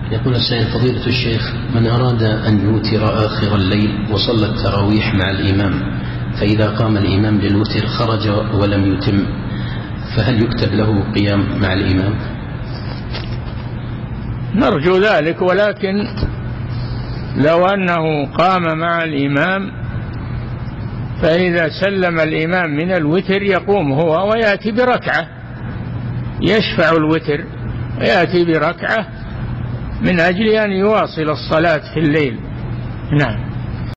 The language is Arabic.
يقول السائل: فضيلة الشيخ، من أراد أن يوتر آخر الليل وصلى التراويح مع الإمام، فإذا قام الإمام للوتر خرج ولم يتم، فهل يكتب له قيام مع الإمام؟ نرجو ذلك، ولكن لو أنه قام مع الإمام فإذا سلم الإمام من الوتر يقوم هو ويأتي بركعة، يشفع الوتر ويأتي بركعة من أجل أن يواصل الصلاة في الليل. نعم.